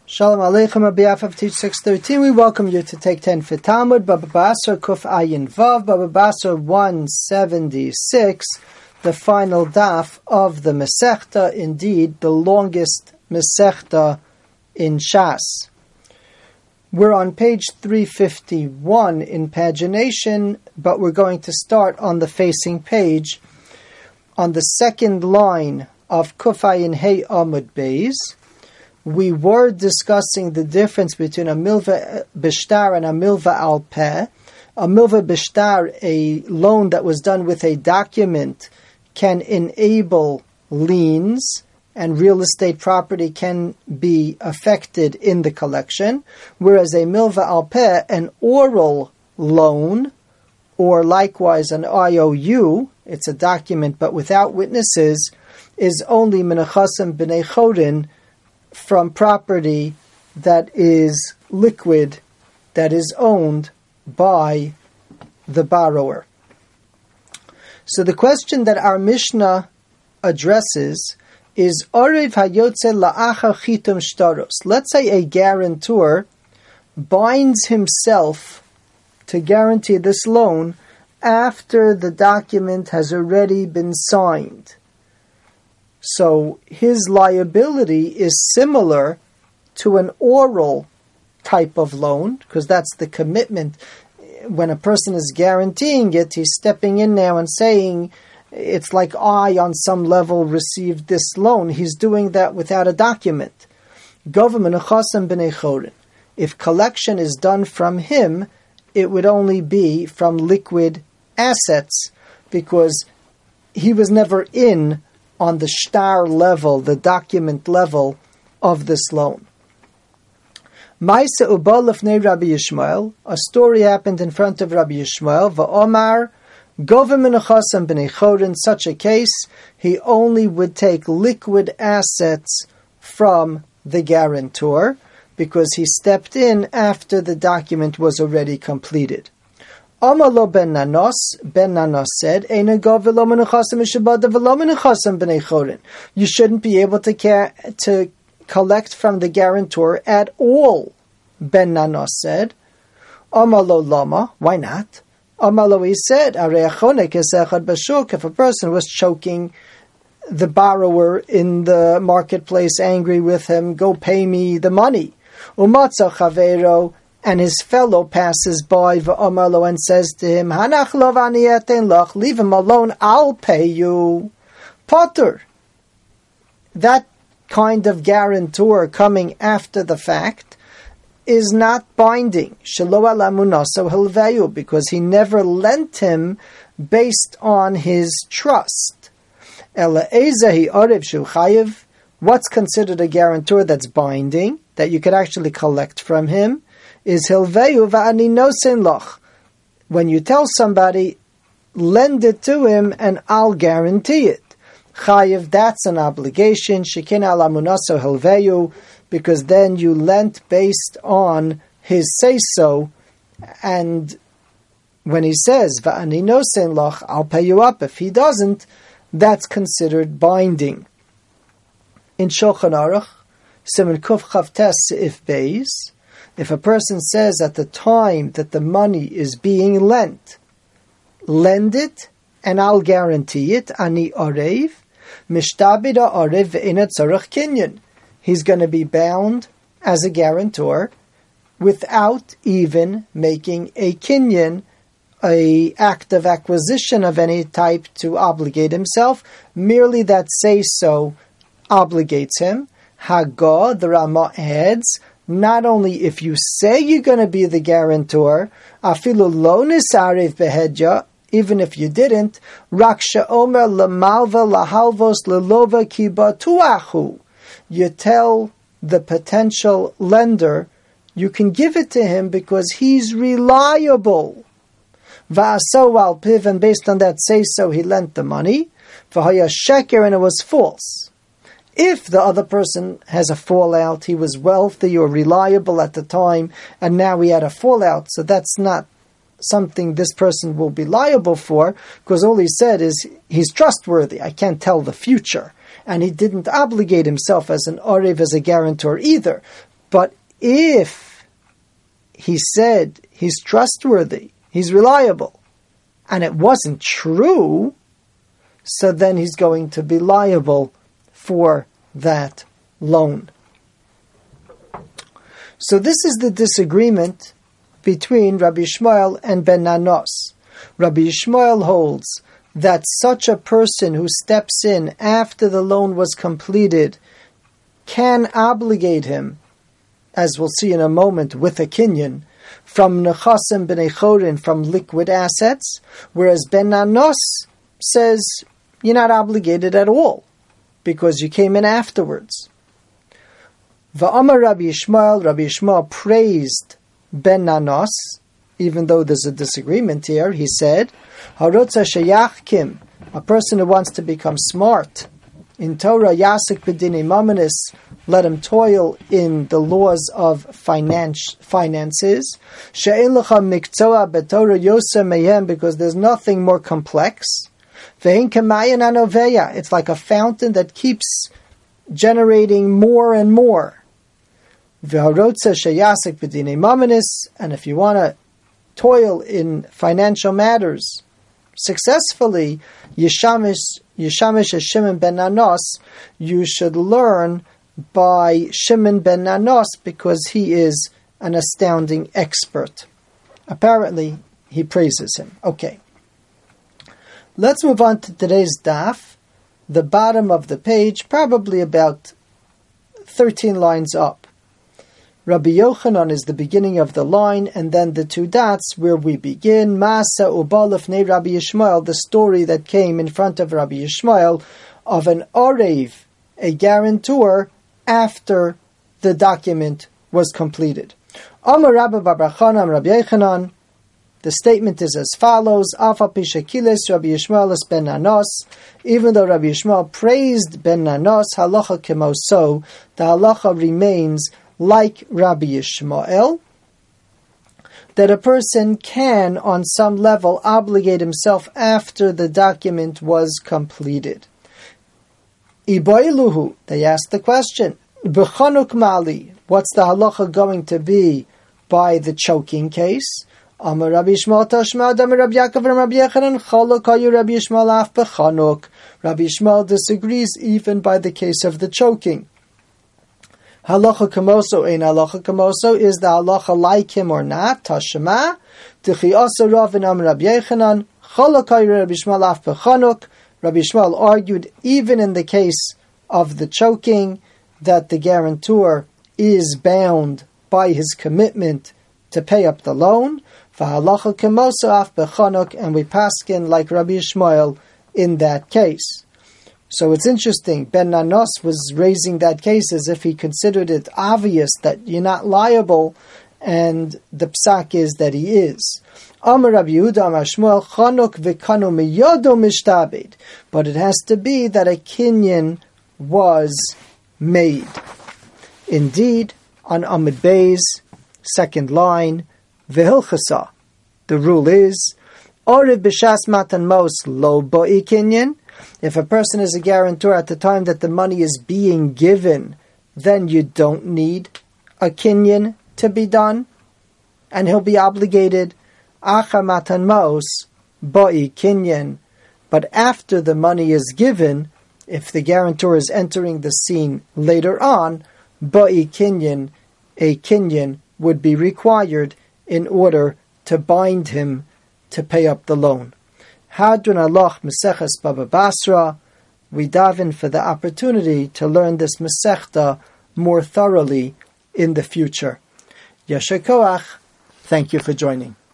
Shalom Aleichem, on behalf of Teach 613, we welcome you to take 10 for Talmud, Baba Basra, Kuf Ayin Vav, Baba Basra 176, the final daf of the Masechta, indeed the longest Masechta in Shas. We're on page 351 in pagination, but we're going to start on the facing page, on the second line of Kuf Ayin Hey Amud Beis. We were discussing the difference between a milva bishtar and a milva al peh. A milva bishtar, a loan that was done with a document, can enable liens, and real estate property can be affected in the collection. Whereas a milva al peh, an oral loan, or likewise an IOU, it's a document but without witnesses, is only menachasim b'nei chodin, from property that is liquid, that is owned by the borrower. So the question that our Mishnah addresses is Orev hayotze la'achar chitum shtaros. Let's say a guarantor binds himself to guarantee this loan after the document has already been signed. So his liability is similar to an oral type of loan, because that's the commitment. When a person is guaranteeing it, he's stepping in now and saying, it's like I, on some level, received this loan. He's doing that without a document. If collection is done from him, it would only be from liquid assets, because he was never in on the shtar level, the document level of this loan. Ma'aseh uba lefnei Rabbi Yishmael. A story happened in front of Rabbi Yishmael. Va'omar gova menachasam b'nei chodin. In such a case, he only would take liquid assets from the guarantor, because he stepped in after the document was already completed. Amalo ben Nanos said, you shouldn't be able to collect from the guarantor at all. Ben Nanos said, Amalo lama, why not? Amalo, he said, if a person was choking the borrower in the marketplace, angry with him, go pay me the money. Umatza chavero, and his fellow passes by v'amarlo and says to him, Hanach lo v'ani eten lach, leave him alone, I'll pay you. Potter. That kind of guarantor coming after the fact is not binding. Shelo ala munaso hilveyu, because he never lent him based on his trust. Ela ezahi arev shu chayiv. What's considered a guarantor that's binding, that you could actually collect from him, is hilveyu va'ani nosen loch. When you tell somebody, lend it to him and I'll guarantee it. Chayiv, that's an obligation. Shekin ala munaso hilveyu, because then you lent based on his say-so, and when he says va'ani nosen loch, I'll pay you up. If he doesn't, that's considered binding. In Shulchan Aruch, Siman Kuf Chavtes Seif Beis, if a person says at the time that the money is being lent, lend it and I'll guarantee it, ani orev, mishtabida orev ve'ina tzarech kinyan. He's going to be bound as a guarantor without even making a kinyan, a act of acquisition of any type to obligate himself. Merely that say-so obligates him. Haggah, the Rama adds, not only if you say you're going to be the guarantor, afilu lo nisarev behedya, even if you didn't, rak she'omer lemalva lahalvos lelova kiba tuachu. You tell the potential lender you can give it to him because he's reliable. Va'aso al piv, and based on that say so he lent the money. V'haya sheker, and it was false. If the other person has a fallout, he was wealthy or reliable at the time, and now he had a fallout, so that's not something this person will be liable for, because all he said is, he's trustworthy, I can't tell the future. And he didn't obligate himself as an orev, as a guarantor either. But if he said he's trustworthy, he's reliable, and it wasn't true, so then he's going to be liable for that loan. So this is the disagreement between Rabbi Yishmael and Ben Nanos. Rabbi Yishmael holds that such a person who steps in after the loan was completed can obligate him, as we'll see in a moment, with a kinyan, from nechasim b'nei chorin, from liquid assets, whereas Ben Nanos says you're not obligated at all, because you came in afterwards. Va'amar Rabbi Yishmael praised Ben Nanos, even though there's a disagreement here. He said, Harotza sheyachkim, a person who wants to become smart, in Torah yasik b'dinei mamanis, let him toil in the laws of finances. She'en lecha mikzoa b'Torah yosem mehem, because there's nothing more complex. Ve'en kamayin anoveya, it's like a fountain that keeps generating more and more. V'harotza sheyasik b'dinei mamanis, and if you want to toil in financial matters successfully, Yishamish as Shimon ben Nanos, you should learn by Shimon ben Nanos, because he is an astounding expert. Apparently, he praises him. Okay. Let's move on to today's daf, the bottom of the page, probably about 13 lines up. Rabbi Yochanan is the beginning of the line, and then the two dots where we begin. Masa uba lefnei Rabbi Yishmael, the story that came in front of Rabbi Yishmael of an orev, a guarantor, after the document was completed. Amar Rabbi Bar Chanam Rabbi Yochanan, the statement is as follows: Afa pishakiles Rabbi Yishmael es ben Nanos. Even though Rabbi Yishmael praised ben Nanos, halacha kemoso, the halacha remains like Rabbi Yishmael, that a person can, on some level, obligate himself after the document was completed. Iboiluhu, they asked the question, B'chanuk mali, what's the halacha going to be by the choking case? Amar Rabbi Yishmael tashmad, Amar Rabbi Yaakov and Rabbi Yechanan, chalok hayu Rabbi Yishmael af b'chanuk. Rabbi Yishmael disagrees even by the case of the choking. Halacha kamoso ein halacha kamoso, is the halacha like him or not? Tashma, Tichi asa Ravin Am Rabbi Yechanan, Chalakay Rabbi Yishmael af b'chanuk. Rabbi Yishmael argued even in the case of the choking that the guarantor is bound by his commitment to pay up the loan. V'halacha kamoso af b'chanuk, and we paskin like Rabbi Yishmael in that case. So it's interesting, Ben Nanos was raising that case as if he considered it obvious that you're not liable, and the psak is that he is. Amar Rabbi Yehuda Amar Shmuel, Chanuk v'kanu miyodo mishtabed. But it has to be that a kinyan was made. Indeed, on Amud Beis, second line, v'hilchasa, the rule is, Oriv b'shas matan mos lo bo'i kinyan. If a person is a guarantor at the time that the money is being given, then you don't need a kinyan to be done, and he'll be obligated acha matan mos ba'i kinyan. But after the money is given, if the guarantor is entering the scene later on, ba'i kinyan, a kinyan would be required in order to bind him to pay up the loan. Hadron Aloch Meseches Baba Basra. We daven for the opportunity to learn this Masechta more thoroughly in the future. Yasher Koach. Thank you for joining.